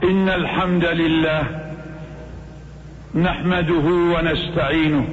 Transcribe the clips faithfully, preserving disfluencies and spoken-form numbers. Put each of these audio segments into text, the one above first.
إن الحمد لله نحمده ونستعينه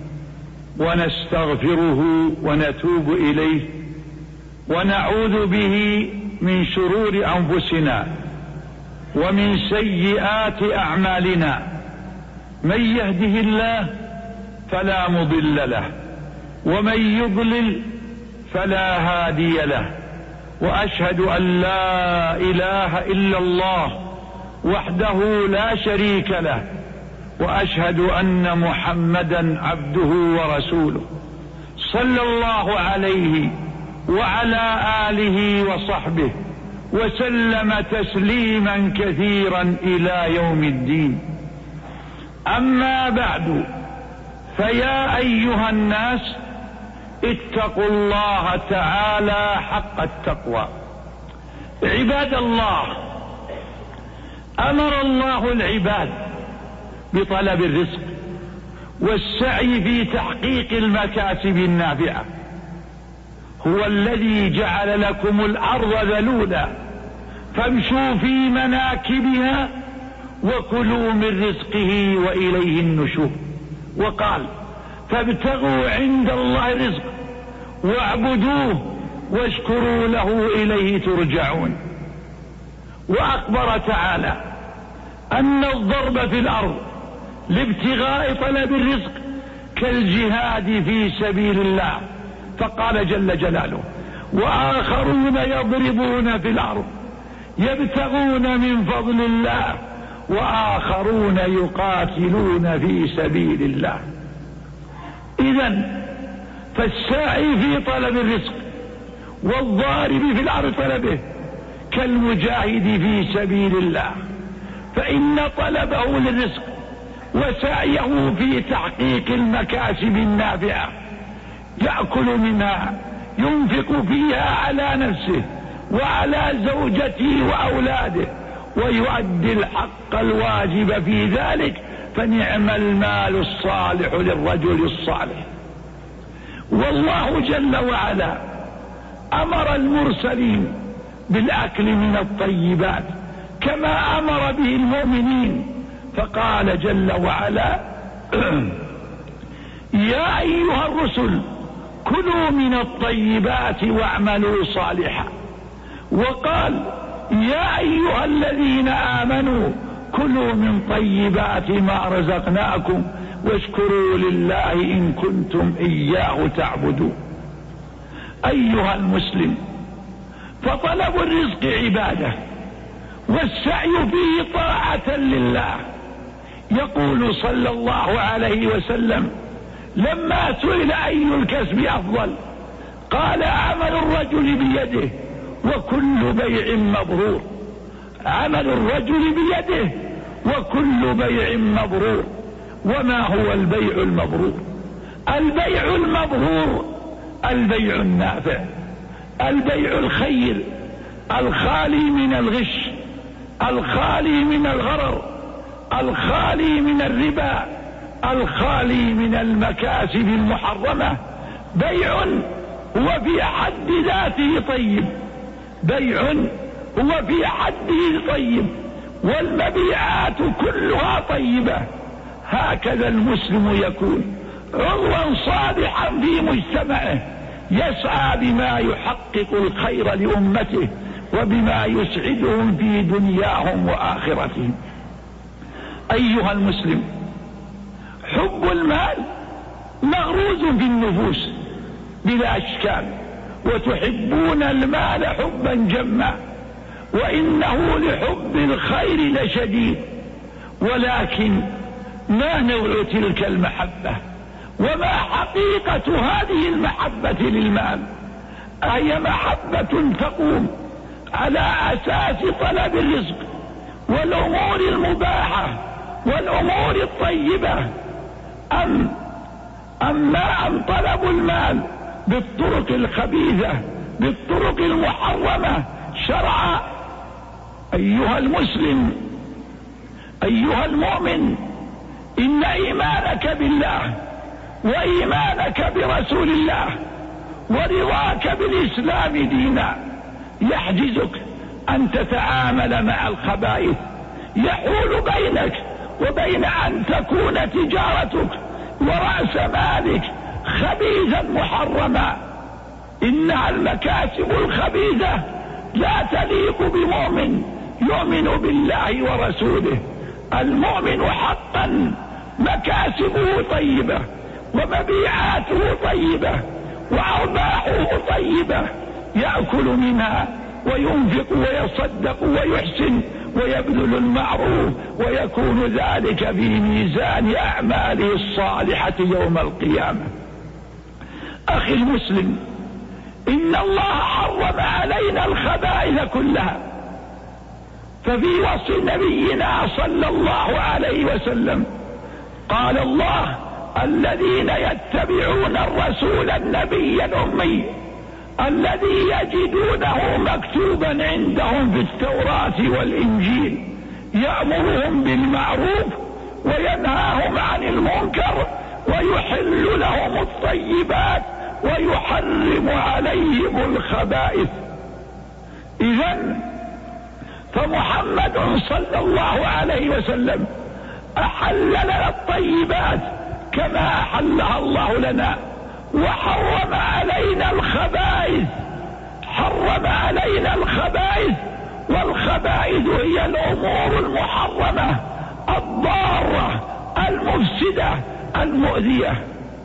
ونستغفره ونتوب إليه ونعوذ به من شرور أنفسنا ومن سيئات أعمالنا. من يهده الله فلا مضل له ومن يضلل فلا هادي له، وأشهد أن لا إله إلا الله وحده لا شريك له، وأشهد أن محمدا عبده ورسوله صلى الله عليه وعلى آله وصحبه وسلم تسليما كثيرا إلى يوم الدين. أما بعد، فيا أيها الناس اتقوا الله تعالى حق التقوى. عباد الله، أمر الله العباد بطلب الرزق والسعي في تحقيق المكاسب النافعة. هو الذي جعل لكم الأرض ذلولا فامشوا في مناكبها وكلوا من رزقه وإليه النشور. وقال: فابتغوا عند الله الرزق واعبدوه واشكروا له إليه ترجعون. وأخبر تعالى أن الضرب في الأرض لابتغاء طلب الرزق كالجهاد في سبيل الله، فقال جل جلاله: وآخرون يضربون في الأرض يبتغون من فضل الله وآخرون يقاتلون في سبيل الله. إذن فالساعي في طلب الرزق والضارب في الأرض طلبه كالمجاهد في سبيل الله، فإن طلبه للرزق وسعيه في تحقيق المكاسب النافعة يأكل منها، ينفق فيها على نفسه وعلى زوجته وأولاده ويؤدي الحق الواجب في ذلك، فنعم المال الصالح للرجل الصالح. والله جل وعلا أمر المرسلين بالأكل من الطيبات كما أمر به المؤمنين، فقال جل وعلا: يا أيها الرسل كلوا من الطيبات واعملوا صالحا. وقال: يا أيها الذين آمنوا كلوا من طيبات ما رزقناكم واشكروا لله إن كنتم إياه تعبدون. أيها المسلم، فطلب الرزق عبادة والسعي فيه طاعة لله. يقول صلى الله عليه وسلم لما سئل أي الكسب أفضل قال: عمل الرجل بيده وكل بيع مبرور. عمل الرجل بيده وكل بيع مبرور. وما هو البيع المبرور؟ البيع المبرور البيع النافع، البيع الخير الخالي من الغش، الخالي من الغرر، الخالي من الربا، الخالي من المكاسب المحرمة. بيع هو في حد ذاته طيب، بيع هو في حده طيب، والمبيعات كلها طيبة. هكذا المسلم يكون عضوا صالحا في مجتمعه، يسعى بما يحقق الخير لأمته وبما يسعدهم في دنياهم وآخرتهم. أيها المسلم، حب المال مغروز في النفوس بلا أشكال، وتحبون المال حبا جما، وإنه لحب الخير لشديد. ولكن ما نوع تلك المحبة؟ وما حقيقة هذه المحبة للمال؟ أهي محبة تقوم على أساس طلب الرزق والأمور المباحة والأمور الطيبة، أم أما أم طلب المال بالطرق الخبيثة بالطرق المحرمة شرعا؟ أيها المسلم، أيها المؤمن، إن إيمانك بالله وإيمانك برسول الله ورضاك بالإسلام دينا يحجزك أن تتعامل مع الخبائث يحول بينك وبين أن تكون تجارتك ورأس مالك خبيثا محرما. إنها المكاسب الخبيثة لا تليق بمؤمن يؤمن بالله ورسوله. المؤمن حقا مكاسبه طيبة ومبيعاته طيبة وأرباحه طيبة، يأكل منها وينفق ويصدق ويحسن ويبذل المعروف، ويكون ذلك في ميزان أعماله الصالحة يوم القيامة. أخي المسلم، إن الله حرم علينا الخبائث كلها، ففي وصف نبينا صلى الله عليه وسلم قال الله: الذين يتبعون الرسول النبي الأمي الذي يجدونه مكتوبا عندهم في التوراة والإنجيل يأمرهم بالمعروف وينهاهم عن المنكر ويحل لهم الطيبات ويحرم عليهم الخبائث. إذن فمحمد صلى الله عليه وسلم أحل لنا الطيبات كما أحلها الله لنا، وحرم علينا الخبائث، حرم علينا الخبائث. والخبائث هي الأمور المحرمة الضارة المفسدة المؤذية.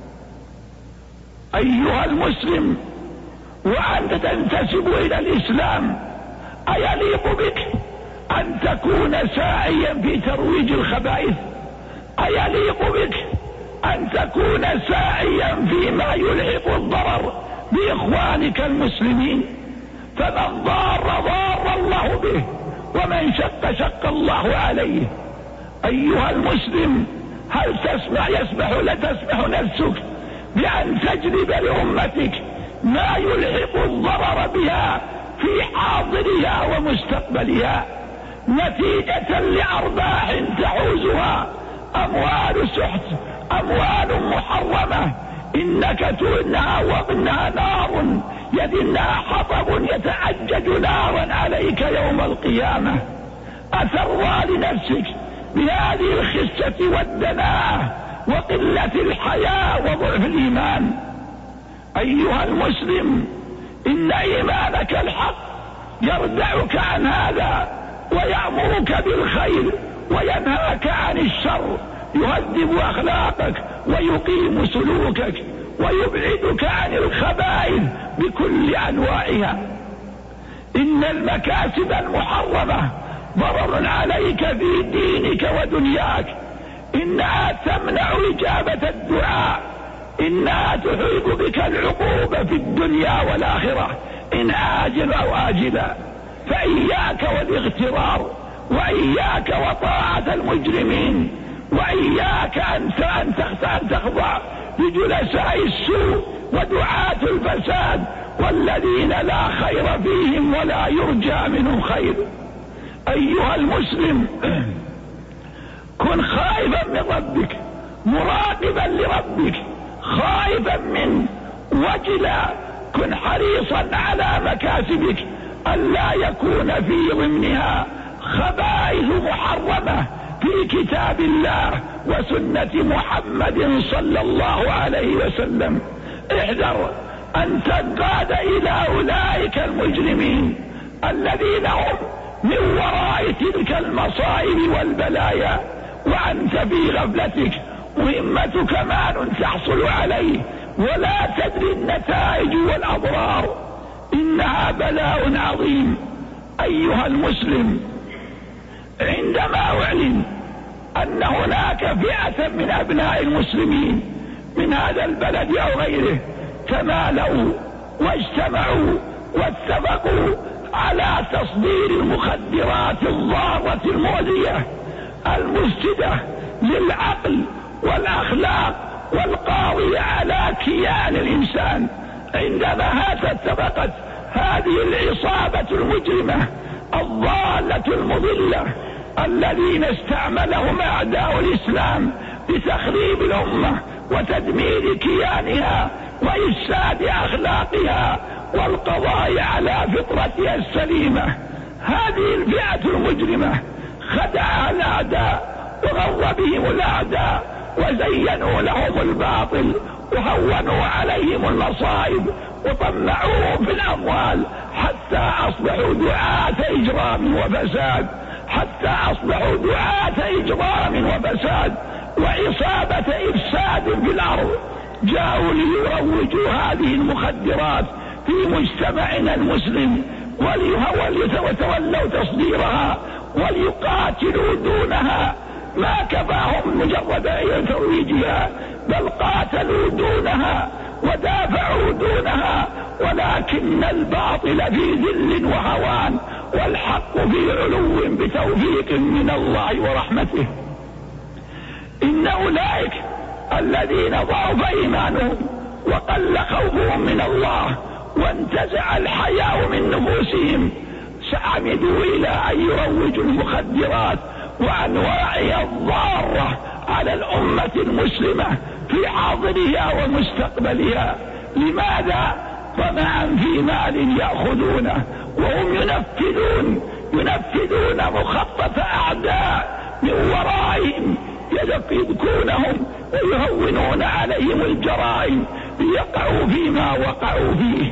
أيها المسلم، وأنت تنتسب إلى الإسلام، أيليق بك أن تكون ساعيا في ترويج الخبائث؟ أيليق بك أن تكون ساعيا فيما يلحق الضرر بإخوانك المسلمين؟ فمن ضار ضار الله به، ومن شق شق الله عليه. أيها المسلم، هل تسمع يسمح لا تسمح نفسك بأن تجلب لأمتك ما يلحق الضرر بها في حاضرها ومستقبلها نتيجة لأرباح تحوزها أموال سحت، أموال محرمة؟ إنك تؤنها وابنها نار، يدنها حطب يتعجج نارا عليك يوم القيامة. أتروى لنفسك بهذه الخسة والدناءة وقلة الحياء وضعف الإيمان؟ أيها المسلم، إن إيمانك الحق يردعك عن هذا ويأمرك بالخير وينهاك عن الشر، يهذب أخلاقك ويقيم سلوكك ويبعدك عن الخبائث بكل أنواعها. إن المكاسب المحرمة ضرر عليك في دينك ودنياك، إنها تمنع إجابة الدعاء، إنها تحيط بك العقوبة في الدنيا والآخرة إن آجل أو آجلا. فإياك والاغترار، وإياك وطاعة المجرمين، وإياك أن تخضع لجلساء السوء ودعاة الفساد والذين لا خير فيهم ولا يرجى منهم خير. أيها المسلم، كن خائفا من ربك، مراقبا لربك، خائفا منه، وجلا. كن حريصا على مكاسبك ألا يكون في ضمنها خبائث محرمة في كتاب الله وسنة محمد صلى الله عليه وسلم. احذر أن تنقاد إلى أولئك المجرمين الذين هم من وراء تلك المصائب والبلايا، وأنت في غفلتك مهمتك مال تحصل عليه ولا تدري النتائج والأضرار. إنها بلاء عظيم. أيها المسلم، عندما أعلن أن هناك فئة من أبناء المسلمين من هذا البلد أو غيره تمالؤوا واجتمعوا واتفقوا على تصدير المخدرات الضارة المؤذية المفسدة للعقل والأخلاق والقاضية على كيان الإنسان، عندما اتفقت هذه العصابة المجرمة الضالة المضلة الذين استعملهم أعداء الإسلام لتخريب الأمة وتدمير كيانها وإفساد أخلاقها والقضاء على فطرتها السليمة، هذه الفئة المجرمة خدعها الأعداء وغر بهم الأعداء وزينوا لهم الباطل وهونوا عليهم المصائب وطمعوهم في الأموال حتى أصبحوا دعاة إجرام وفساد حتى أصبحوا دعاة إجرام وفساد وعصابة إفساد في الأرض. جاءوا ليروجوا هذه المخدرات في مجتمعنا المسلم وليتولوا تصديرها وليقاتلوا دونها. ما كفاهم مجرد ترويجها بل قاتلوا دونها ودافعوا دونها، ولكن الباطل في ذل وهوان والحق في علو بتوفيق من الله ورحمته. إن أولئك الذين ضعف إيمانهم وقل خوفهم من الله وانتزع الحياء من نفوسهم سعمدوا إلى أن يروجوا المخدرات وأنواعها الضارة على الأمة المسلمة في حاضرها ومستقبلها. لماذا؟ طمعا في مال يأخذونه وهم ينفذون ينفذون مخطط أعداء من ورائهم يذكونهم ويهونون عليهم الجرائم ليقعوا فيما وقعوا فيه.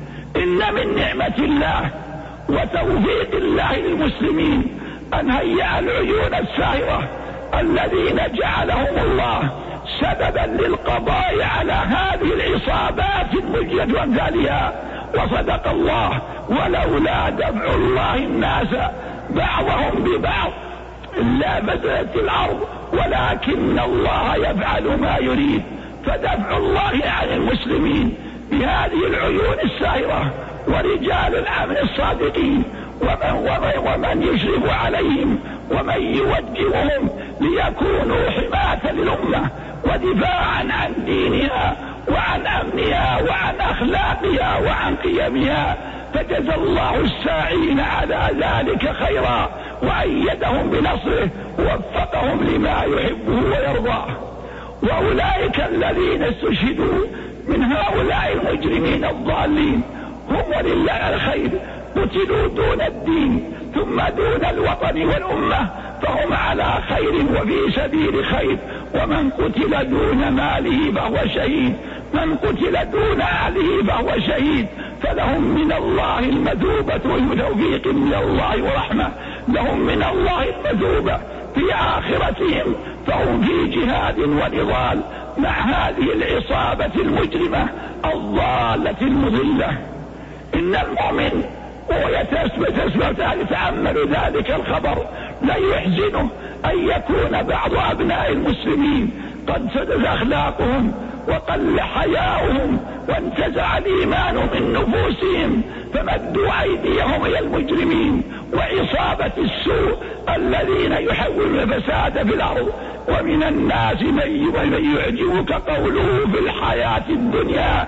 إن من نعمة الله وتوفيق الله للمسلمين أن هيأ العيون الساهرة الذين جعلهم الله سببا للقضاء على هذه العصابات المجرمة وأمثالها. وصدق الله: ولولا دفع الله الناس بعضهم ببعض إلا فسدت الأرض ولكن الله يفعل ما يريد. فدفع الله عن المسلمين بهذه العيون الساهرة ورجال الأمن الصادقين ومن, ومن يشرف عليهم ومن يوجههم ليكونوا حماة للأمة ودفاعا عن دينها وعن أمنها وعن أخلاقها وعن قيمها. فجزى الله الساعين على ذلك خيرا وأيدهم بنصره ووفقهم لما يحبه ويرضاه. وأولئك الذين استشهدوا من هؤلاء المجرمين الضالين هم ولله الخير قتلوا دون الدين ثم دون الوطن والأمة فهم على خير وفي سبيل خير. ومن قتل دون ماله فهو شهيد، من قتل دون أهله فهو شهيد. فلهم من الله المثوبة وتوفيق من الله ورحمة، لهم من الله المثوبة في آخرتهم فهم في جهاد ونضال مع هذه العصابة المجرمة الضالة المضلة. إن المؤمن وهو يتأمل ذلك الخبر لا يحزنه أن يكون بعض أبناء المسلمين قد سدت أخلاقهم وقل حياؤهم وانتزع الإيمان من نفوسهم فمدوا أيديهم إلى المجرمين وعصابة السوء الذين يحولون الفساد في الأرض. ومن الناس من يعجبك قوله في الحياة الدنيا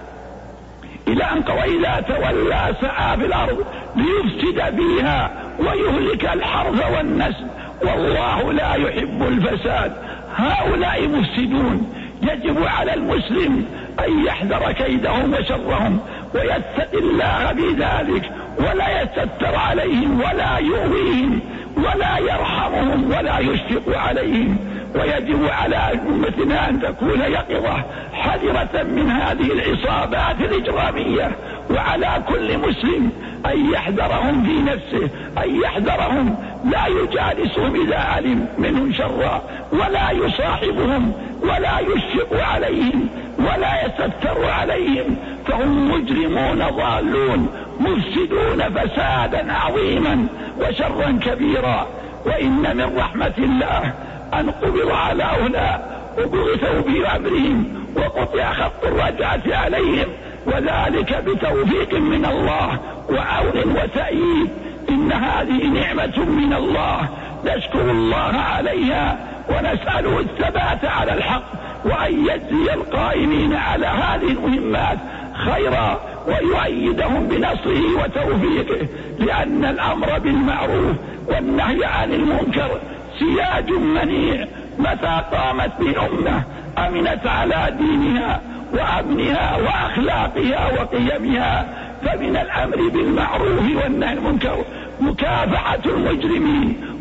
إلى أن وإذا تولى سعى في الأرض ليفسد فيها ويهلك الحرث والنسل والله لا يحب الفساد. هؤلاء مفسدون، يجب على المسلم أن يحذر كيدهم وشرهم ويتقي الله في ذلك ولا يستتر عليهم ولا يؤويهم ولا يرحمهم ولا يشفق عليهم. ويجب على أمتنا أن تكون يقظة حذرة من هذه العصابات الإجرامية، وعلى كل مسلم أن يحذرهم في نفسه، أن يحذرهم لا يجالسهم إذا علم منهم شرا ولا يصاحبهم ولا يشفق عليهم ولا يستتر عليهم، فهم مجرمون ضالون مفسدون فسادا عظيما وشرا كبيرا. وإن من رحمة الله أن قبض على هؤلاء وبغثوا بأمرهم وقطع خط الرجعة عليهم، وذلك بتوفيق من الله وعون وتأييد. إن هذه نعمة من الله نشكر الله عليها ونسأله الثبات على الحق وأن يجزي القائمين على هذه المهمات خيرا ويؤيدهم بنصره وتوفيقه، لأن الأمر بالمعروف والنهي عن المنكر سياج منيع. متى قامت بالأمة أمنت على دينها وأمنها وأخلاقها وقيمها، فمن الأمر بالمعروف والنهي عن المنكر مكافحة المجرمين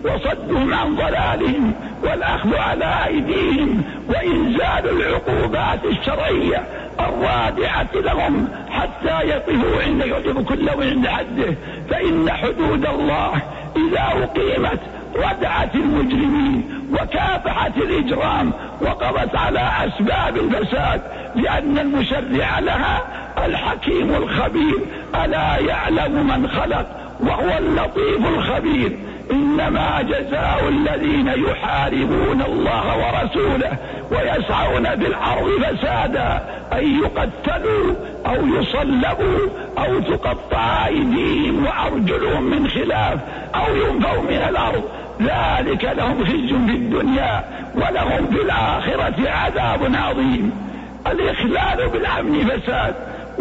وصدهم عن ضلالهم والأخذ على أيديهم وإنزال العقوبات الشرعية الرادعة لهم حتى يقفوا عند يقف كل عند حده. فإن حدود الله إذا أقيمت ردعت المجرمين وكافحت الإجرام وقضت على أسباب الفساد، لأن المشرع لها الحكيم الخبير. ألا يعلم من خلق وهو اللطيف الخبير. إنما جزاء الذين يحاربون الله ورسوله ويسعون في الأرض فسادا أن يقتلوا أو يصلبوا أو تقطع أيديهم وأرجلهم من خلاف أو ينفوا من الأرض، ذلك لهم خزي في الدنيا ولهم في الآخرة عذاب عظيم. الإخلال بالأمن فساد،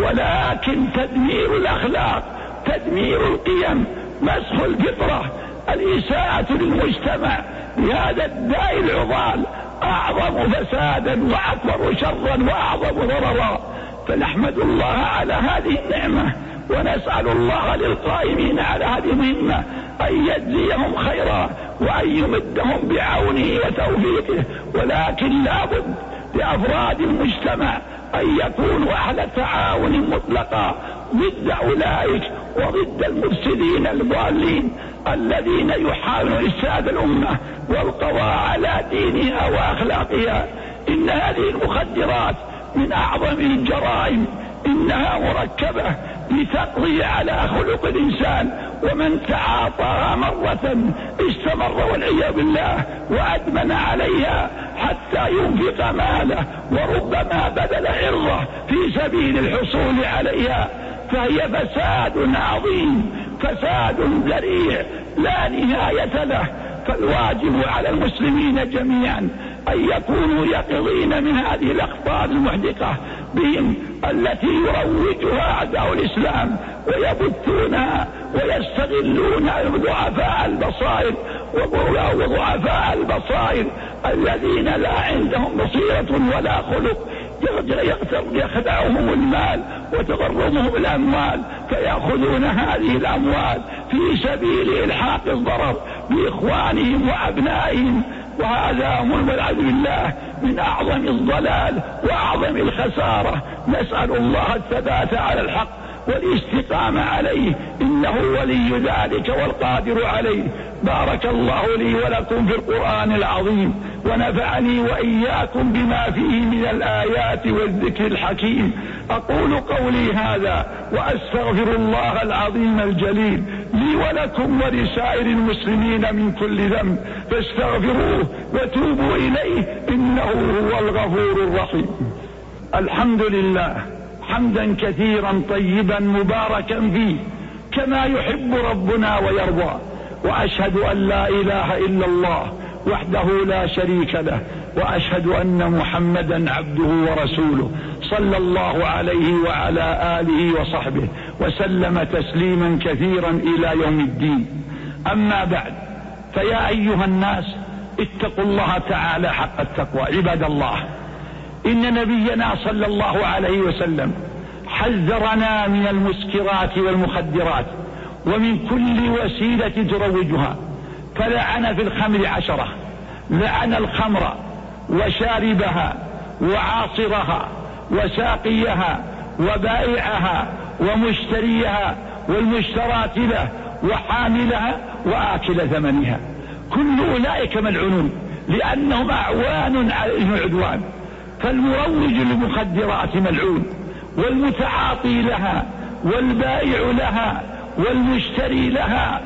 ولكن تدمير الأخلاق، تدمير القيم، مسخ الفطرة، الإساءة للمجتمع بهذا الداء العضال أعظم فسادا وأكبر شرا وأعظم ضررا. فنحمد الله على هذه النعمة ونسأل الله للقائمين على هذه المهمة أن يجزيهم خيرا وأن يمدهم بعونه وتوفيقه. ولكن لابد لأفراد المجتمع أن يكونوا أهل تعاون مطلقا ضد أولئك وضد المفسدين الضالين الذين يحاولون إفساد الأمة والقضاء على دينها وأخلاقها. إن هذه المخدرات من أعظم الجرائم، إنها مركبة لتقضي على خلق الإنسان، ومن تعاطاها مرة استمر والعياذ بالله وأدمن عليها حتى ينفق ماله وربما بذل عرضه في سبيل الحصول عليها. فهي فساد عظيم، فساد ذريع لا نهاية له. فالواجب على المسلمين جميعا أن يكونوا يقظين من هذه الأخطار المحدقة بهم التي يروجها أعداء الإسلام ويبثونها ويستغلون ضعفاء البصائر وضعفاء البصائر الذين لا عندهم بصيرة ولا خلق، يخدعهم المال وتغرمهم الأموال فيأخذون هذه الأموال في سبيل إلحاق الضرر بإخوانهم وأبنائهم. وهذا والعياذ بالله من أعظم الضلال وأعظم الخسارة. نسأل الله الثبات على الحق والاستقامة عليه، إنه ولي ذلك والقادر عليه. بارك الله لي ولكم في القرآن العظيم، ونفعني وإياكم بما فيه من الآيات والذكر الحكيم. أقول قولي هذا وأستغفر الله العظيم الجليل لي ولكم ولسائر المسلمين من كل ذنب، فاستغفروه وتوبوا إليه إنه هو الغفور الرحيم. الحمد لله حمدا كثيرا طيبا مباركا فيه كما يحب ربنا ويرضى، وأشهد أن لا إله إلا الله وحده لا شريك له، وأشهد أن محمدا عبده ورسوله صلى الله عليه وعلى آله وصحبه وسلم تسليما كثيرا إلى يوم الدين. أما بعد، فيا أيها الناس اتقوا الله تعالى حق التقوى. عباد الله، إن نبينا صلى الله عليه وسلم حذرنا من المسكرات والمخدرات ومن كل وسيلة تروجها، فلعن في الخمر عشرة: لعن الخمر وشاربها وعاصرها وساقيها وبائعها ومشتريها والمشترات له وحاملها وآكل ثمنها. كل أولئك ملعونون لأنهم أعوان على العدوان. فالمروج للمخدرات ملعون، والمتعاطي لها والبائع لها والمشتري لها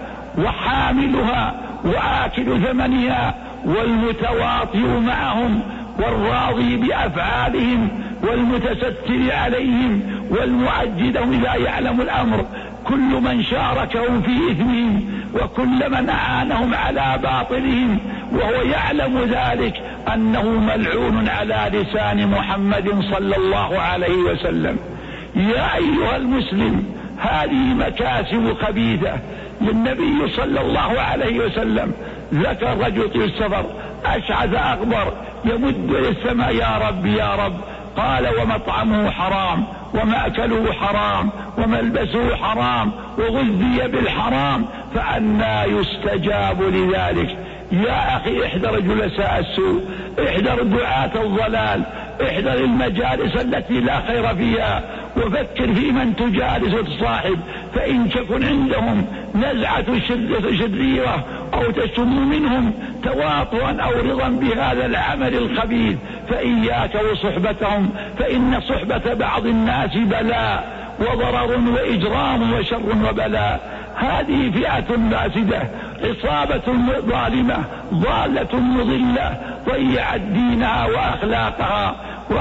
وحاملها وآكل ثمنها والمتواطئ معهم والراضي بأفعالهم والمتستر عليهم والمعجدهم إذا يعلم الأمر، كل من شاركهم في إثمهم وكل من أعانهم على باطلهم وهو يعلم ذلك أنه ملعون على لسان محمد صلى الله عليه وسلم. يا أيها المسلم، هذه مكاسب خبيثة للنبي صلى الله عليه وسلم. ذكر رجل في السفر أشعث أغبر يمد للسماء: يا رب يا رب. قال: ومطعمه حرام ومأكله حرام وملبسه حرام وغذي بالحرام، فأنى يستجاب لذلك؟ يا أخي احذر جلساء السوء، احذر دعاة الضلال، احذر المجالس التي لا خير فيها، وفكر في من تجالس وتصاحب، فإن تكن عندهم نزعة شريرة أو تشم منهم تواطؤا أو رضا بهذا العمل الخبيث فإياك وصحبتهم، فإن صحبة بعض الناس بلاء وضرر وإجرام وشر وبلاء. هذه فئة فاسدة، عصابة ظالمة ضالة مضلة ضيعت دينها وأخلاقها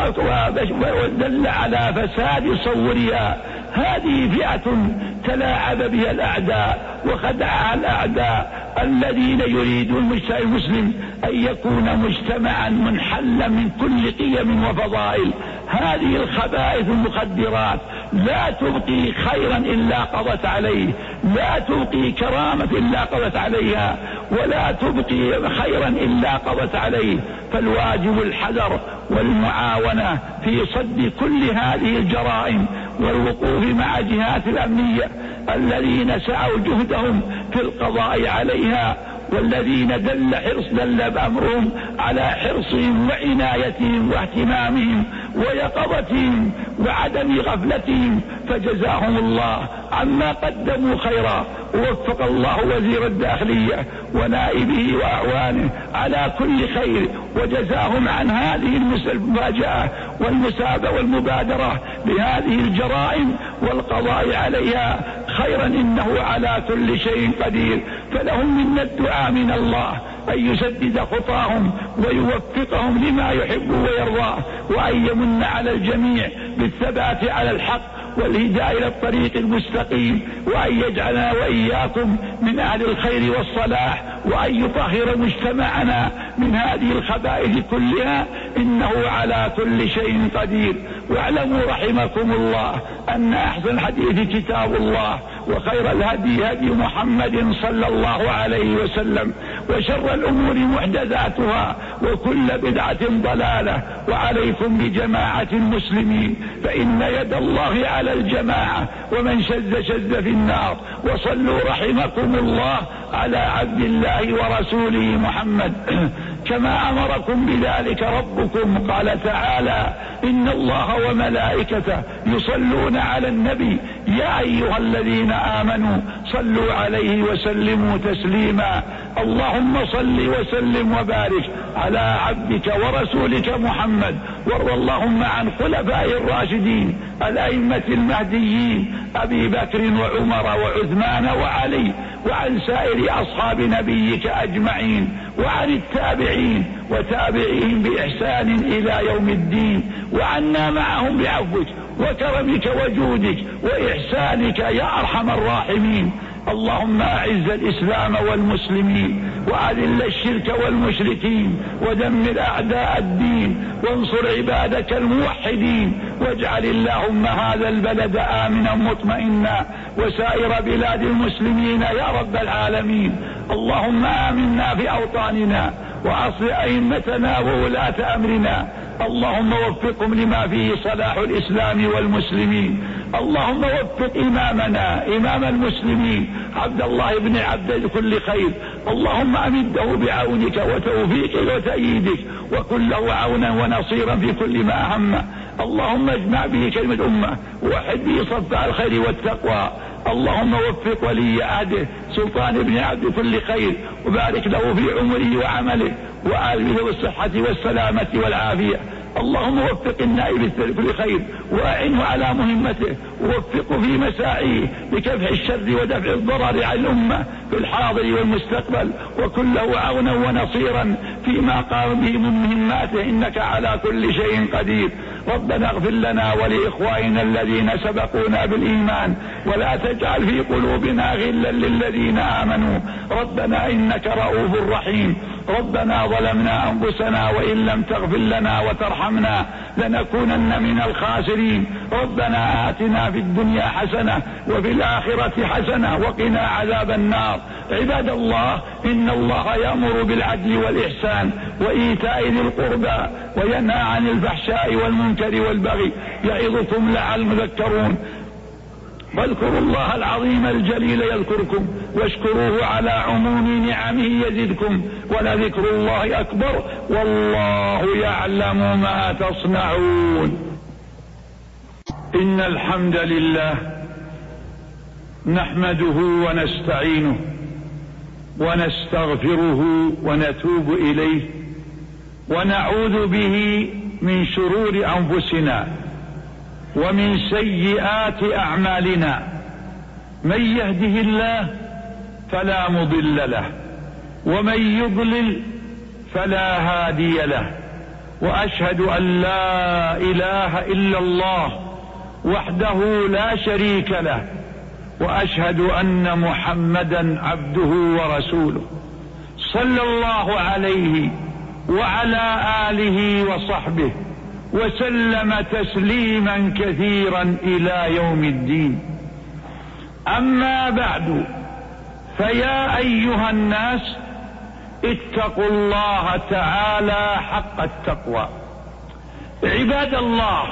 ودل على فساد صورها. هذه فئة تلاعب بها الأعداء وخدعها الأعداء الذين يريدون المجتمع المسلم أن يكون مجتمعا منحلا من كل قيم وفضائل. هذه الخبائث المخدرات لا تبقي خيرا إلا قضت عليه، لا تبقي كرامة إلا قضت عليها، ولا تبقي خيرا إلا قضت عليه. فالواجب الحذر والمعاونة في صد كل هذه الجرائم والوقوف مع جهات الأمنية الذين سعوا جهدهم في القضاء عليها، والذين دل حرص دل بأمرهم على حرصهم وعنايتهم واهتمامهم ويقظتهم وعدم غفلتهم، فجزاهم الله عما قدموا خيرا. ووفق الله وزير الداخلية ونائبه وأعوانه على كل خير، وجزاهم عن هذه المفاجأة والمسابة والمبادرة بهذه الجرائم والقضاء عليها خيرا، إنه على كل شيء قدير. فلهم من الدعاء من الله أن يسدد خطاهم ويوفقهم لما يحب ويرضاه، وأن يمن على الجميع بالثبات على الحق والهداية إلى الطريق المستقيم، وأن يجعلنا وإياكم من أهل الخير والصلاح، وأن يطهر مجتمعنا من هذه الخبائث كلها، إنه على كل شيء قدير. واعلموا رحمكم الله أن أحسن الحديث كتاب الله، وخير الهدي هدي محمد صلى الله عليه وسلم، وشر الأمور محدثاتها، وكل بدعة ضلالة. وعليكم بجماعة المسلمين، فإن يد الله على الجماعة، ومن شذ شذ في النار. وصلوا رحمكم الله على عبد الله ورسوله محمد كما أمركم بذلك ربكم. قال تعالى: إن الله وملائكته يصلون على النبي يا أيها الذين آمنوا صلوا عليه وسلموا تسليما. اللهم صل وسلم وبارك على عبدك ورسولك محمد، وارض اللهم عن خلفاء الراشدين الأئمة المهديين أبي بكر وعمر وعثمان وعلي، وعن سائر أصحاب نبيك أجمعين، وعن التابعين وتابعين بإحسان إلى يوم الدين، وعنا معهم بعفوك وكرمك وجودك وإحسانك يا أرحم الراحمين. اللهم أعز الإسلام والمسلمين، وأذل الشرك والمشركين، ودمر أعداء الدين، وانصر عبادك الموحدين، واجعل اللهم هذا البلد آمنا مطمئنا، وسائر بلاد المسلمين يا رب العالمين. اللهم آمنا في أوطاننا، وأصل أئمتنا وولاة أمرنا. اللهم وفقهم لما فيه صلاح الإسلام والمسلمين. اللهم وفق إمامنا إمام المسلمين عبد الله بن عبد كل خير. اللهم أمده بعونك وتوفيقك وتأييدك، وكن له عونا ونصيرا في كل ما أهمه. اللهم اجمع به كلمة الأمة، ووحد به صف الخير والتقوى. اللهم وفق ولي عهده سلطان بن عبد كل خير، وبارك له في عمره وعمله، وآله بالصحة والسلامة والعافية. اللهم وفق النائب كل خير، وأعنه على مهمته، ووفقه في مساعيه بكفح الشر ودفع الضرر عن الأمة في الحاضر والمستقبل، وكن له عونا ونصيرا فيما قام به من مهماته، إنك على كل شيء قدير. ربنا اغفر لنا ولإخواننا الذين سبقونا بالإيمان، ولا تجعل في قلوبنا غلا للذين آمنوا. ربنا إنك رؤوف رحيم. ربنا ظلمنا أنفسنا وإن لم تغفر لنا وترحمنا لنكونن من الخاسرين. ربنا آتنا في الدنيا حسنة وفي الآخرة حسنة وقنا عذاب النار. عباد الله، إن الله يأمر بالعدل والإحسان وإيتاء ذي القربى، وينهى عن الفحشاء والمنكر والبغي، يعظكم لعلكم تذكرون. واذكروا الله العظيم الجليل يذكركم واشكروه على عموم نعمه يزدكم ولذكر الله أكبر والله يعلم ما تصنعون. إن الحمد لله نحمده ونستعينه ونستغفره ونتوب إليه ونعوذ به من شرور أنفسنا ومن سيئات أعمالنا. من يهده الله فلا مضل له ومن يضلل فلا هادي له، وأشهد أن لا إله إلا الله وحده لا شريك له، وأشهد أن محمدا عبده ورسوله صلى الله عليه وعلى آله وصحبه وسلم تسليما كثيرا إلى يوم الدين. أما بعد، فيا أيها الناس اتقوا الله تعالى حق التقوى. عباد الله،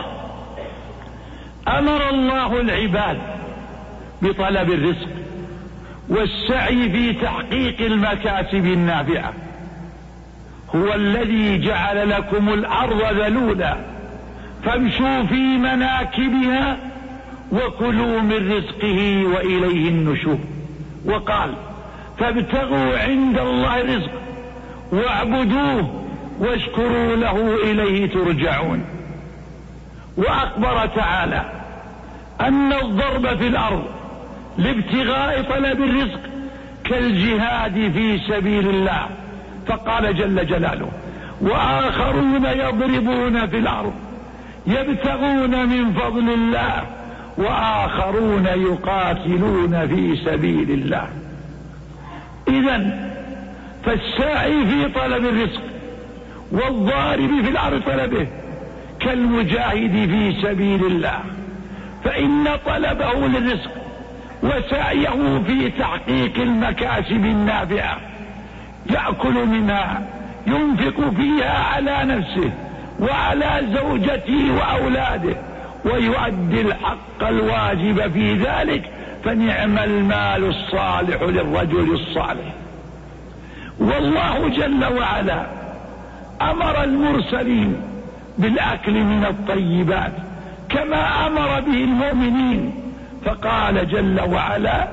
أمر الله العباد بطلب الرزق والسعي في تحقيق المكاسب النافعة. هو الذي جعل لكم الأرض ذلولا فامشوا في مناكبها وكلوا من رزقه وإليه النشور. وقال: فابتغوا عند الله الرزق واعبدوه واشكروا له إليه ترجعون. وأخبر تعالى أن الضرب في الأرض لابتغاء طلب الرزق كالجهاد في سبيل الله، فقال جل جلاله: وآخرون يضربون في الأرض يبتغون من فضل الله وآخرون يقاتلون في سبيل الله. إذن فالساعي في طلب الرزق والضارب في الأرض طلبه كالمجاهد في سبيل الله، فإن طلبه للرزق وسعيه في تحقيق المكاسب النافعة يأكل منها، ينفق فيها على نفسه وعلى زوجته وأولاده ويؤدي الحق الواجب في ذلك، فنعم المال الصالح للرجل الصالح. والله جل وعلا أمر المرسلين بالأكل من الطيبات كما أمر به المؤمنين، فقال جل وعلا: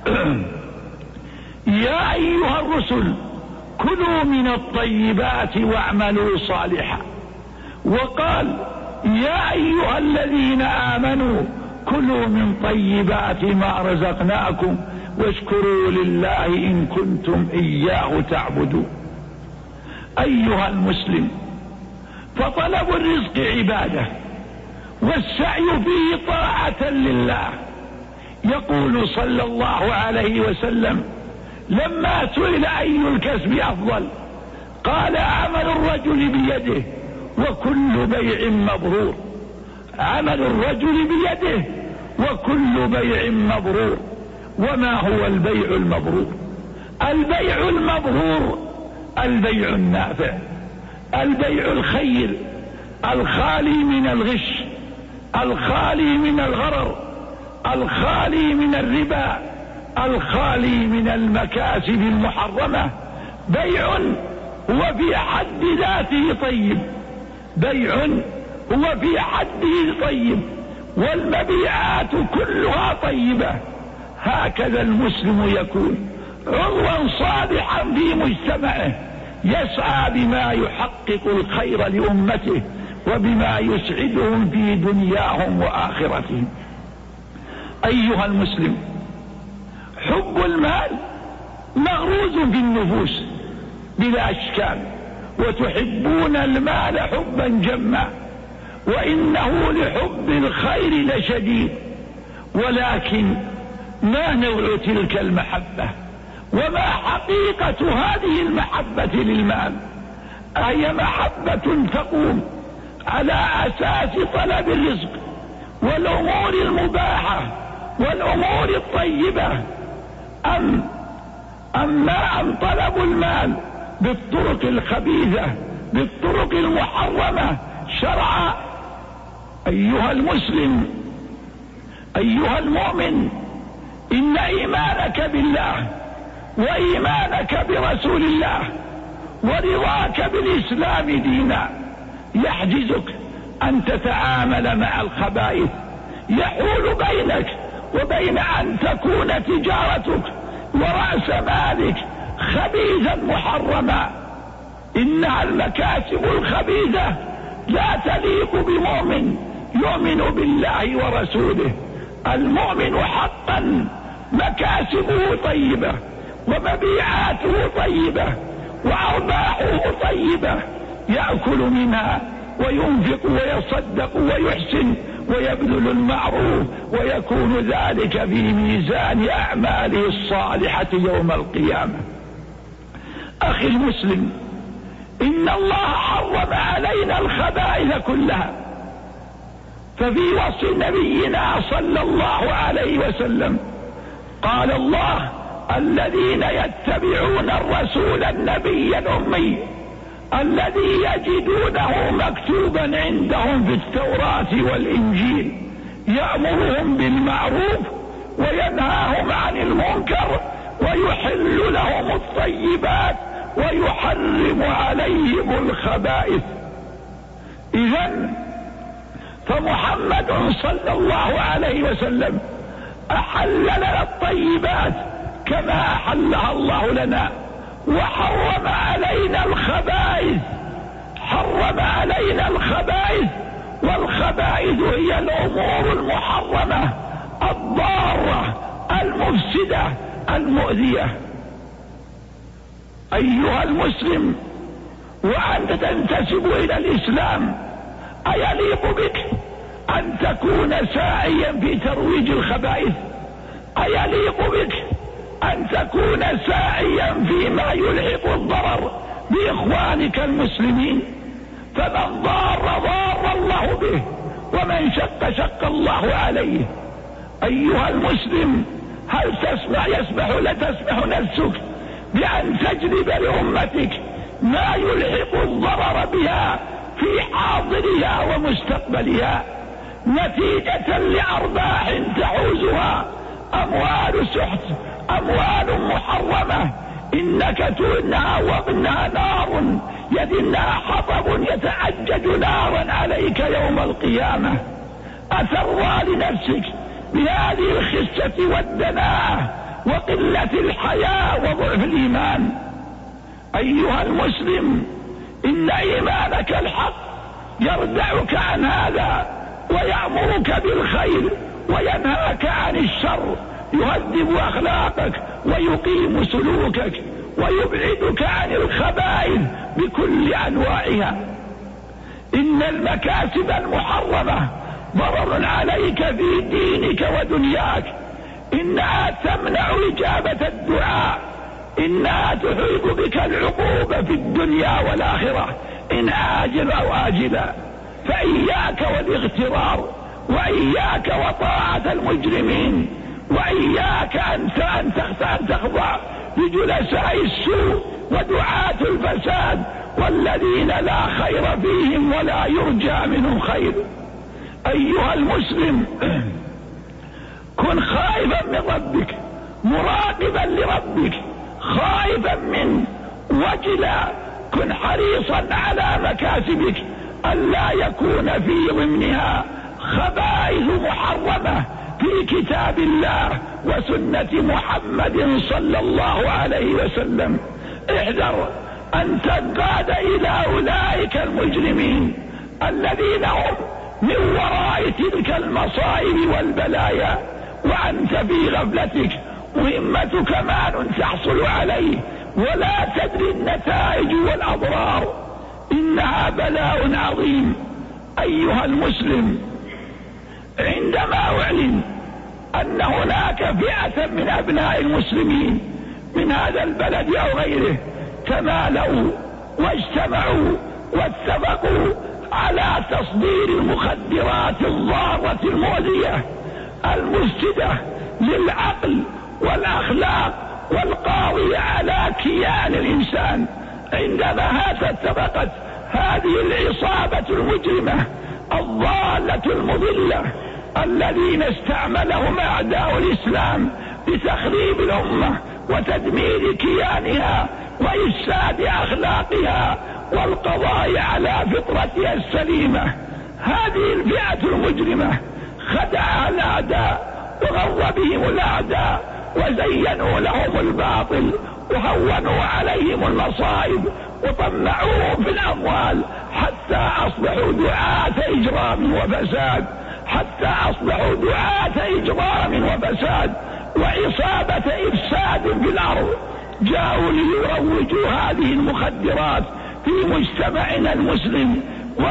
يا أيها الرسل كلوا من الطيبات واعملوا صالحا. وقال: يا أيها الذين آمنوا كلوا من طيبات ما رزقناكم واشكروا لله إن كنتم إياه تعبدون. أيها المسلم، فطلب الرزق عبادة والسعي فيه طاعة لله. يقول صلى الله عليه وسلم لما سئل أي الكسب أفضل قال: عمل الرجل بيده وكل بيع مبرور. عمل الرجل بيده وكل بيع مبرور. وما هو البيع المبرور؟ البيع المبرور البيع النافع، البيع الخير الخالي من الغش، الخالي من الغرر، الخالي من الربا، الخالي من المكاسب المحرمة. بيع هو في حد ذاته طيب، بيع هو في حده طيب، والمبيعات كلها طيبة. هكذا المسلم يكون عضوا صالحا في مجتمعه، يسعى بما يحقق الخير لأمته وبما يسعدهم في دنياهم وآخرتهم. أيها المسلم، حب المال مغروز في النفوس بلا أشكال، وتحبون المال حبا جما، وإنه لحب الخير لشديد. ولكن ما نوع تلك المحبة؟ وما حقيقة هذه المحبة للمال؟ أهي محبة تقوم على أساس طلب الرزق والأمور المباحة والأمور الطيبة، أم أما أم طلب المال بالطرق الخبيثة بالطرق المحرمة شرعا؟ أيها المسلم، أيها المؤمن، إن إيمانك بالله وإيمانك برسول الله ورضاك بالإسلام دينا يحجزك أن تتعامل مع الخبائث، يحول بينك وبين أن تكون تجارتك ورأس مالك خبيثا محرما. إنها المكاسب الخبيثة لا تليق بمؤمن يؤمن بالله ورسوله. المؤمن حقا مكاسبه طيبة ومبيعاته طيبة وأرباحه طيبة، يأكل منها وينفق ويصدق ويحسن ويبذل المعروف، ويكون ذلك في ميزان أعماله الصالحة يوم القيامة. أخي المسلم، إن الله حرم علينا الخبائث كلها، ففي وصف نبينا صلى الله عليه وسلم قال الله: الذين يتبعون الرسول النبي الأمي الذي يجدونه مكتوبا عندهم في التوراة والإنجيل يأمرهم بالمعروف وينهاهم عن المنكر ويحل لهم الطيبات ويحرم عليهم الخبائث. إذن فمحمد صلى الله عليه وسلم أحل لنا الطيبات كما أحلها الله لنا، وحرم علينا الخبائث، حرم علينا الخبائث. والخبائث هي الأمور المحرمة الضارة المفسدة المؤذية. أيها المسلم، وأنت تنتسب إلى الإسلام، أيليق بك أن تكون ساعيا في ترويج الخبائث؟ أيليق بك أن تكون ساعيا فيما يلحق الضرر بإخوانك المسلمين؟ فمن ضار ضار الله به، ومن شق شق الله عليه. أيها المسلم، هل تسمع يسمح لتسمح نفسك بأن تجلب لأمتك ما يلحق الضرر بها في حاضرها ومستقبلها نتيجة لأرباح تحوزها أموال سحت، أموال محرمة؟ إنك تؤنها وابنها نار، يدنها حطب يتعجج نارا عليك يوم القيامة. أترضى لنفسك بهذه الخسة والدناءة وقلة الحياء وضعف الإيمان؟ أيها المسلم، إن إيمانك الحق يردعك عن هذا ويأمرك بالخير وينهاك عن الشر، يهذب أخلاقك ويقيم سلوكك ويبعدك عن الخبائث بكل أنواعها. إن المكاسب المحرمة ضرر عليك في دينك ودنياك، إنها تمنع إجابة الدعاء، إنها تحيط بك العقوبة في الدنيا والآخرة إن عاجل أو آجلا. فإياك والاغترار، وإياك وطاعة المجرمين، وإياك أن تخضع لجلساء السوء ودعاة الفساد والذين لا خير فيهم ولا يرجى منهم خير. أيها المسلم، كن خائفا من ربك، مراقبا لربك، خائفا منه، وجلا. كن حريصا على مكاسبك ألا يكون في ضمنها خبائث محرمة في كتاب الله وسنة محمد صلى الله عليه وسلم. احذر أن تنقاد إلى أولئك المجرمين الذين هم من وراء تلك المصائب والبلايا، وأنت في غفلتك مهمتك مال تحصل عليه ولا تدري النتائج والأضرار. إنها بلاء عظيم. أيها المسلم، عندما أعلن أن هناك فئة من أبناء المسلمين من هذا البلد أو غيره تمالوا واجتمعوا واتفقوا على تصدير المخدرات الضارة المؤذية المفسدة للعقل والأخلاق والقاضية على كيان الإنسان، عندما اتفقت هذه العصابة المجرمة الضالة المضلة الذين استعملهم أعداء الإسلام لتخريب الأمة وتدمير كيانها وإفساد أخلاقها والقضاء على فطرتها السليمة. هذه الفئة المجرمة خدعها الأعداء وغر بهم الأعداء وزينوا لهم الباطل وهونوا عليهم المصائب وطمعوهم في الأموال حتى أصبحوا دعاة إجرام وفساد حتى أصبحوا دعاة إجرام وفساد وعصابة إفساد في الأرض. جاءوا ليروجوا هذه المخدرات في مجتمعنا المسلم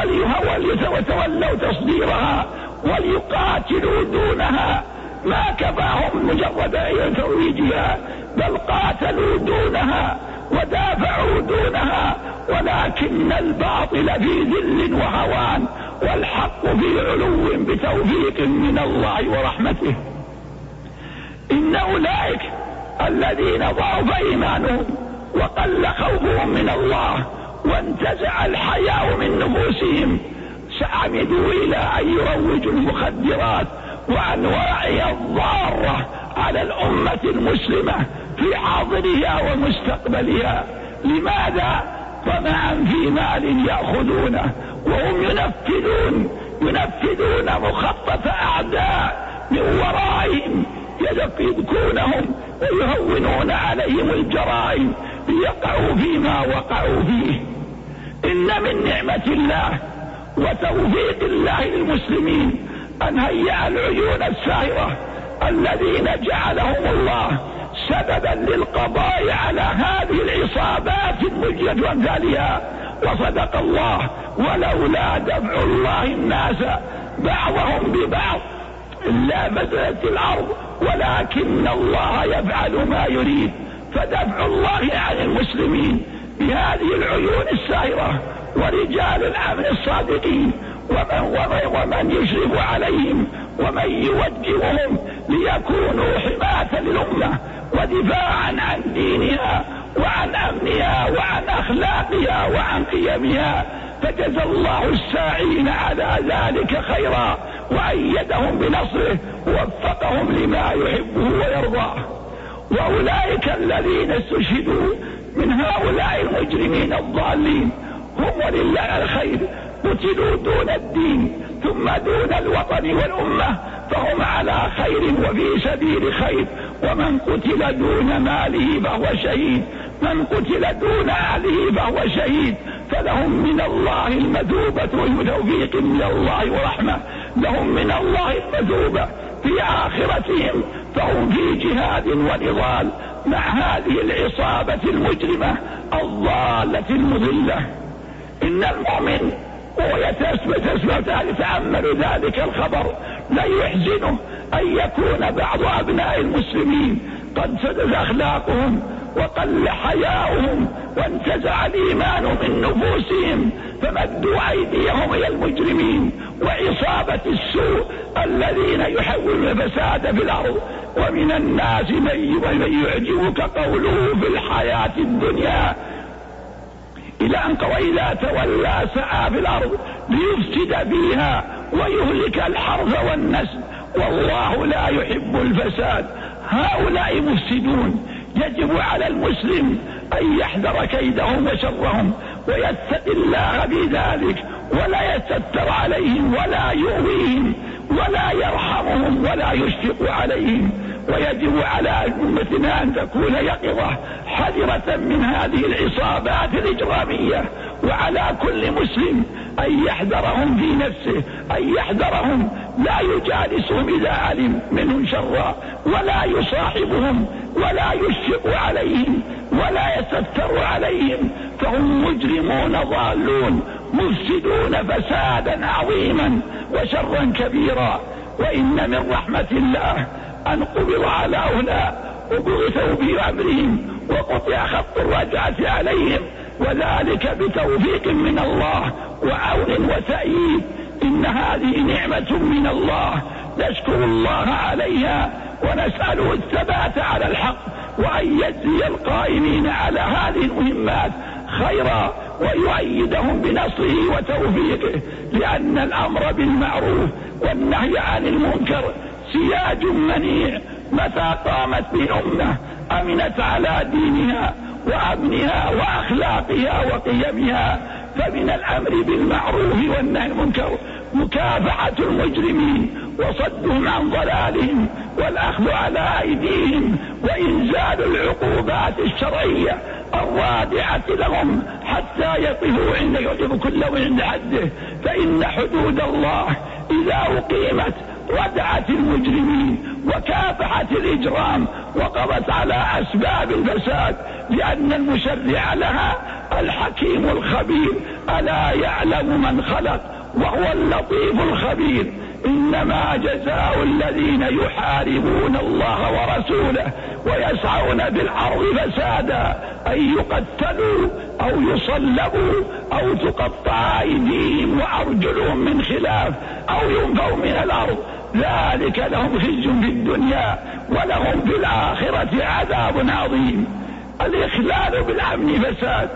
وليتولوا تصديرها وليقاتلوا دونها. ما كفاهم مجرد ترويجها بل قاتلوا دونها ودافعوا دونها، ولكن الباطل في ذل وهوان والحق في علو بتوفيق من الله ورحمته. إن أولئك الذين ضعف إيمانهم وقل خوفهم من الله وانتزع الحياء من نفوسهم سعمدوا إلى أن يروجوا المخدرات وأنواعها الضارة على الأمة المسلمة في حاضرها ومستقبلها. لماذا؟ طمعا في مال يأخذونه وهم ينفذون ينفذون مخطط أعداء من ورائهم يذكونهم ويهونون عليهم الجرائم ليقعوا فيما وقعوا فيه. إن من نعمة الله وتوفيق الله للمسلمين أن هيأ العيون الساهرة الذين جعلهم الله سببا للقضاء على هذه العصابات المجرمة وأمثالها. وصدق الله: ولولا دفع الله الناس بعضهم ببعض لفسدت الأرض ولكن الله يفعل ما يريد. فدفع الله عن المسلمين بهذه العيون الساهرة ورجال الأمن الصادقين ومن, ومن يشرف عليهم ومن يوجههم ليكونوا حماة للأمة ودفاعا عن دينها وعن أمنها وعن أخلاقها وعن قيمها. فجزى الله الساعين على ذلك خيرا وأيدهم بنصره ووفقهم لما يحبه ويرضاه. وأولئك الذين استشهدوا من هؤلاء المجرمين الضالين هم ولله الخير قتلوا دون الدين ثم دون الوطن والأمة فهم على خير وفي سبيل خير. ومن قتل دون ماله فهو شهيد، من قتل دون أهله فهو شهيد. فلهم من الله المثوبة والتوفيق من الله ورحمة، لهم من الله المثوبة في آخرتهم فهم في جهاد ونضال مع هذه العصابة المجرمة الضالة المضلة. إن المؤمن ويتأمل ذلك الخبر لا يحزنه أن يكون بعض أبناء المسلمين قد فسدت أخلاقهم وقل حياؤهم وانتزع الإيمان من نفوسهم فمدوا أيديهم إلى المجرمين وعصابة السوء الذين يحولون الفساد في الأرض. ومن الناس من يعجبك قوله في الحياة الدنيا إلى أن وإذا تولى سعى في الأرض ليفسد فيها ويهلك الحرث والنسل والله لا يحب الفساد. هؤلاء مفسدون، يجب على المسلم أن يحذر كيدهم وشرهم ويتقي الله بذلك ولا يستتر عليهم ولا يؤويهم ولا يرحمهم ولا يشفق عليهم. ويجب على أمتنا أن تكون يقظة حذرة من هذه العصابات الإجرامية، وعلى كل مسلم أن يحذرهم في نفسه، أن يحذرهم لا يجالسهم إذا علم منهم شرا ولا يصاحبهم ولا يشفق عليهم ولا يستتر عليهم، فهم مجرمون ضالون مفسدون فسادا عظيما وشرا كبيرا. وإن من رحمة الله أن قبض على هؤلاء وبغثوا بأمرهم وقطع خط الرجعة عليهم، وذلك بتوفيق من الله وعون وتأييد. إن هذه نعمة من الله نشكر الله عليها ونسأله الثبات على الحق وأن يجزي القائمين على هذه المهمات خيرا ويؤيدهم بنصره وتوفيقه، لأن الأمر بالمعروف والنهي عن المنكر سياج منيع، متى قامت به أمة أمنت على دينها وأمنها وأخلاقها وقيمها. فمن الأمر بالمعروف والنهي عن المنكر مكافحة المجرمين وصدهم عن ضلالهم والأخذ على أيديهم وإنزال العقوبات الشرعية الرادعة لهم حتى يقفوا عند يقف كل عند حده. فإن حدود الله إذا أقيمت ردعت المجرمين وكافحت الإجرام وقضت على أسباب الفساد، لأن المشرع لها الحكيم الخبير. ألا يعلم من خلق وهو اللطيف الخبير. إنما جزاء الذين يحاربون الله ورسوله ويسعون في الأرض فسادا أن يقتلوا أو يصلبوا أو تقطع أيديهم وأرجلهم من خلاف أو ينفوا من الأرض، ذلك لهم خزي في الدنيا ولهم في الآخرة عذاب عظيم. الإخلال بالأمن فساد،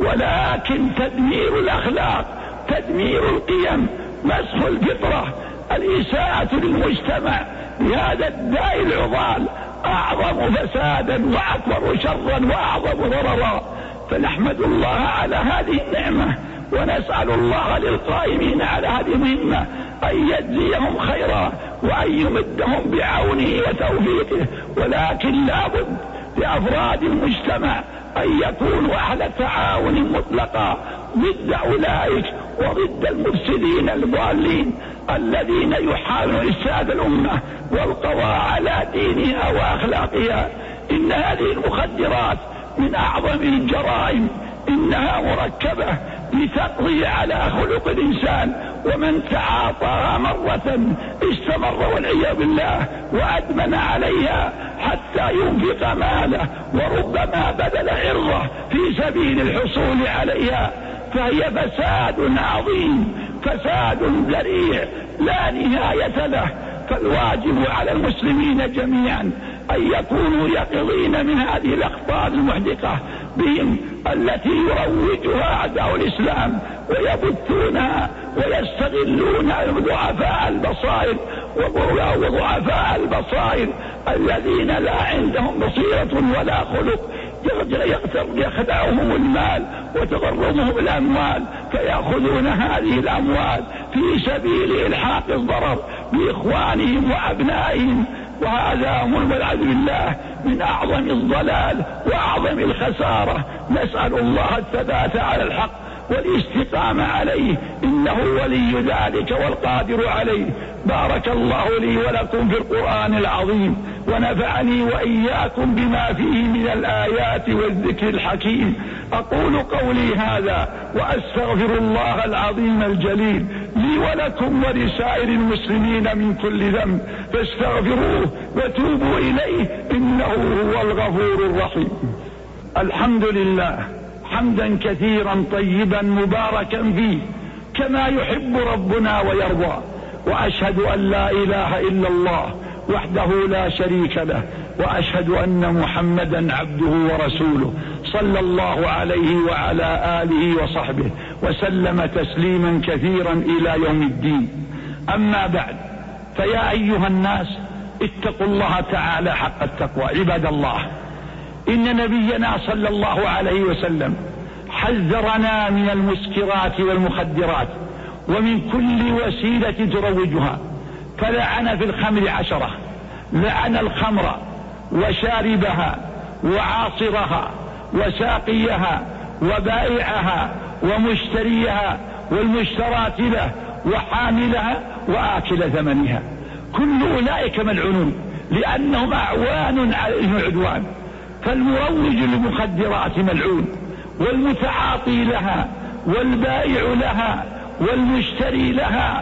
ولكن تدمير الأخلاق، تدمير القيم، مسخ الفطرة، الإساءة للمجتمع بهذا الداء العضال أعظم فسادا وأكبر شرا وأعظم ضررا. فنحمد الله على هذه النعمة ونسأل الله للقائمين على هذه المهمة أن يجزيهم خيرا وأن يمدهم بعونه وتوفيقه. ولكن لابد لأفراد المجتمع أن يكونوا أهل تعاون مطلقا ضد أولئك وضد المفسدين الضالين الذين يحاولون إفساد الأمة والقضاء على دينها وأخلاقها. إن هذه المخدرات من أعظم الجرائم، إنها مركبة لتقضي على خلق الإنسان، ومن تعاطاها مرة استمر والعياذ بالله وأدمن عليها حتى ينفق ماله وربما بذل عرضه في سبيل الحصول عليها. فهي فساد عظيم، فساد ذريع لا نهاية له. فالواجب على المسلمين جميعا أن يكونوا يقظين من هذه الأخطار المحدقة بهم التي يروجها أعداء الإسلام ويبثونها ويستغلون ضعفاء البصائر وضعفاء البصائر الذين لا عندهم بصيرة ولا خلق، يخدعهم المال وتغرمهم الأموال فيأخذون هذه الأموال في سبيل إلحاق الضرر بإخوانهم وأبنائهم. وهذا والعياذ بالله من أعظم الضلال وأعظم الخسارة. نسأل الله الثبات على الحق والاستقامة عليه، إنه ولي ذلك والقادر عليه. بارك الله لي ولكم في القرآن العظيم، ونفعني وإياكم بما فيه من الآيات والذكر الحكيم. أقول قولي هذا وأستغفر الله العظيم الجليل لي ولكم ولسائر المسلمين من كل ذنب، فاستغفروه وتوبوا إليه إنه هو الغفور الرحيم. الحمد لله حمدا كثيرا طيبا مباركا فيه كما يحب ربنا ويرضى، وأشهد أن لا إله إلا الله وحده لا شريك له، وأشهد أن محمدا عبده ورسوله صلى الله عليه وعلى آله وصحبه وسلم تسليما كثيرا إلى يوم الدين. أما بعد، فيا أيها الناس اتقوا الله تعالى حق التقوى. عباد الله، إن نبينا صلى الله عليه وسلم حذرنا من المسكرات والمخدرات ومن كل وسيلة تروجها، فلعن في الخمر عشرة: لعن الخمر وشاربها وعاصرها وساقيها وبائعها ومشتريها والمشترات له وحاملها وآكل ثمنها. كل أولئك ملعونون لأنهم أعوان على العدوان. فالمروج للمخدرات ملعون، والمتعاطي لها والبائع لها والمشتري لها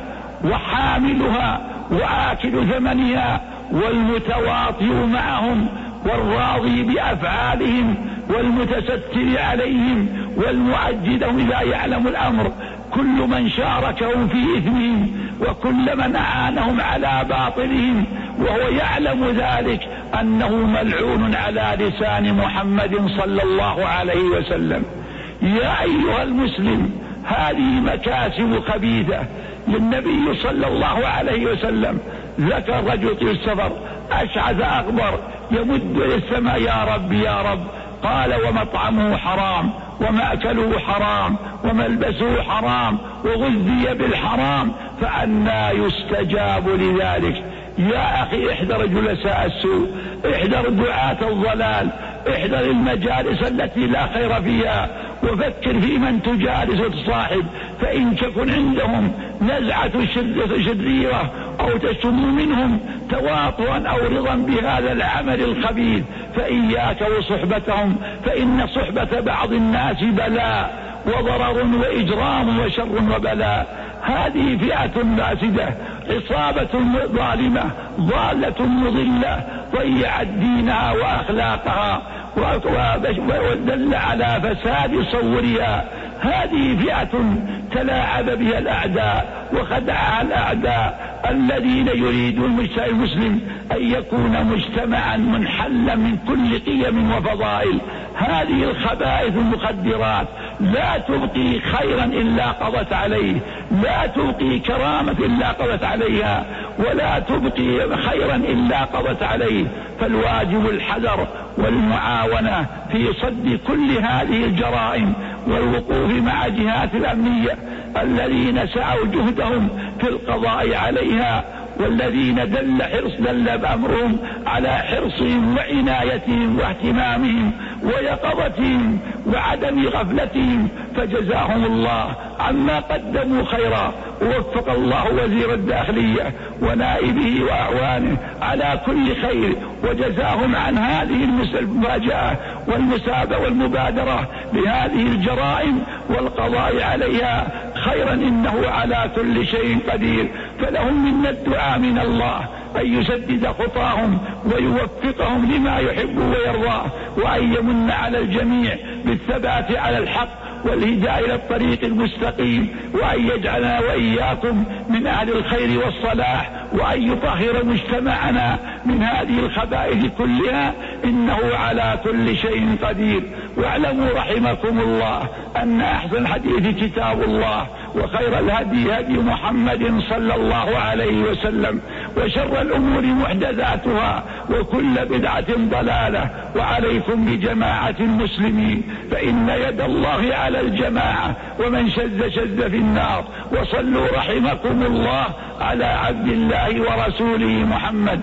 وحاملها وآكل ثمنها والمتواطئ معهم والراضي بأفعالهم والمتستر عليهم والمعجدهم إذا يعلم الأمر، كل من شاركهم في إثمهم وكل من أعانهم على باطلهم وهو يعلم ذلك أنه ملعون على لسان محمد صلى الله عليه وسلم. يا أيها المسلم هذه مكاسب خبيثة للنبي صلى الله عليه وسلم. ذكر رجل في السفر أشعث أغبر يمد إلى السماء يا رب يا رب، قال ومطعمه حرام ومأكله حرام وملبسه حرام وغذي بالحرام فأنى يستجاب لذلك. يا أخي احذر جلساء السوء، احذر دعاة الضلال، احذر المجالس التي لا خير فيها، وفكر في من تجالس وتصاحب، فإن تكن عندهم نزعة شريرة أو تشم منهم تواطؤا أو رضا بهذا العمل الخبيث فإياك وصحبتهم، فإن صحبة بعض الناس بلاء وضرر وإجرام وشر وبلاء. هذه فئة فاسدة، عصابة ظالمة ضالة مضلة ضيعت دينها وأخلاقها ودل على فساد صورها. هذه فئة تلاعب بها الأعداء وخدعها الأعداء الذين يريدون المجتمع المسلم أن يكون مجتمعا منحلا من كل قيم وفضائل. هذه الخبائث المخدرات لا تبقي خيرا إلا قضت عليه، لا تبقي كرامة إلا قضت عليها، ولا تبقي خيرا إلا قضت عليه. فالواجب الحذر والمعاونة في صد كل هذه الجرائم والوقوف مع جهات الأمنية الذين سعوا جهدهم في القضاء عليها، والذين دل حرص دل بأمرهم على حرصهم وعنايتهم واهتمامهم ويقظتهم وعدم غفلتهم، فجزاهم الله عما قدموا خيرا. ووفق الله وزير الداخلية ونائبه وأعوانه على كل خير، وجزاهم عن هذه المفاجأة والمسابة والمبادرة بهذه الجرائم والقضاء عليها خيرا، إنه على كل شيء قدير. فلهم منا الدعاء من الله أن يسدد خطاهم ويوفقهم لما يحب ويرضاه، وأن يمن على الجميع بالثبات على الحق والهداية إلى الطريق المستقيم، وأن يجعلنا وإياكم من أهل الخير والصلاح، وأن يطهر مجتمعنا من هذه الخبائث كلها، إنه على كل شيء قدير. واعلموا رحمكم الله أن أحسن الحديث كتاب الله، وخير الهدي هدي محمد صلى الله عليه وسلم، وشر الأمور محدثاتها، وكل بدعة ضلالة. وعليكم بجماعة المسلمين، فإن يد الله على الجماعة، ومن شذ شذ في النار. وصلوا رحمكم الله على عبد الله ورسوله محمد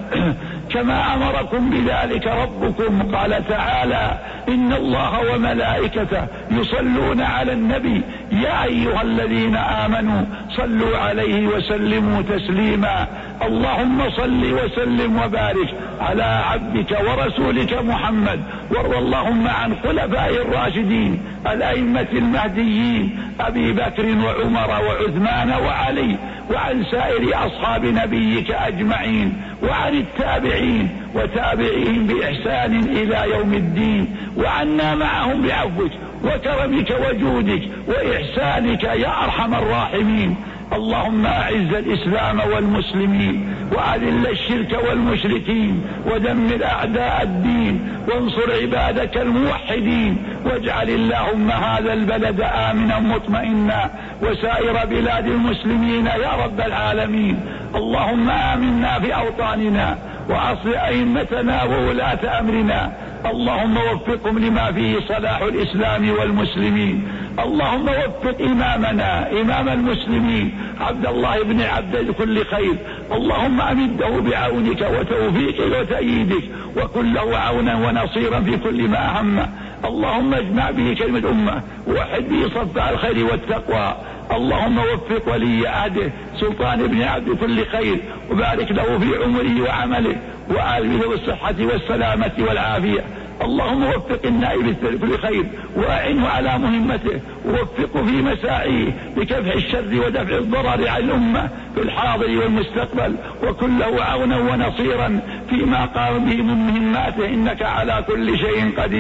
كما أمركم بذلك ربكم. قال تعالى: إن الله وملائكته يصلون على النبي يا أيها الذين آمنوا صلوا عليه وسلموا تسليما. اللهم صل وسلم وبارك على عبدك ورسولك محمد، وارض اللهم عن خلفائه الراشدين الأئمة المهديين أبي بكر وعمر وعثمان وعلي، وعن سائر أصحاب نبيك أجمعين، وعن التابعين وتابعين بإحسان إلى يوم الدين، وعنا معهم بعفوك وكرمك وجودك وإحسانك يا أرحم الراحمين. اللهم أعز الإسلام والمسلمين، وأذل الشرك والمشركين، ودمر أعداء الدين، وانصر عبادك الموحدين، واجعل اللهم هذا البلد آمنا مطمئنا، وسائر بلاد المسلمين يا رب العالمين. اللهم آمنا في أوطاننا، وأصل أئمتنا وولاة أمرنا، اللهم وفقهم لما فيه صلاح الإسلام والمسلمين. اللهم وفق إمامنا إمام المسلمين عبد الله بن عبد كل خير، اللهم أمده بعونك وتوفيقك وتأييدك، وكن له عونا ونصيرا في كل ما هم. اللهم اجمع به كلمة الأمة، ووحد به صف الخير والتقوى. اللهم وفق ولي عهده سلطان بن عبد كل خير، وبارك له في عمره وعمله، وآله بالصحة والسلامة والعافية. اللهم وفق النائب كل خير، وأعنه على مهمته، ووفقه في مساعيه بكفح الشر ودفع الضرر عن الأمة في الحاضر والمستقبل، وكن له عونا ونصيرا فيما قام به من مهماته، إنك على كل شيء قدير.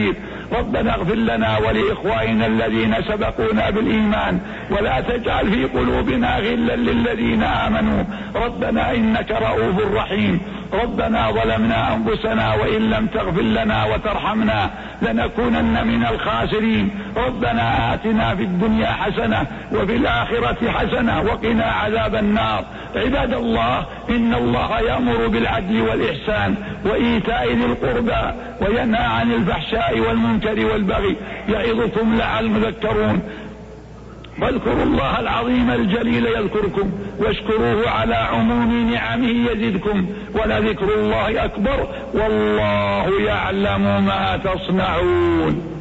ربنا اغفر لنا ولإخواننا الذين سبقونا بالإيمان ولا تجعل في قلوبنا غلا للذين آمنوا ربنا إنك رؤوف رحيم. ربنا ظلمنا أنفسنا وإن لم تغفر لنا وترحمنا لنكونن من الخاسرين. ربنا آتنا في الدنيا حسنة وفي الآخرة حسنة وقنا عذاب النار. عباد الله، إن الله يأمر بالعدل والإحسان وإيتاء ذي القربى وينهى عن الفحشاء والمنكر والبغي يعظكم لعلكم تذكرون. واذكروا الله العظيم الجليل يذكركم واشكروه على عموم نعمه يزدكم ولذكر الله أكبر والله يعلم ما تصنعون.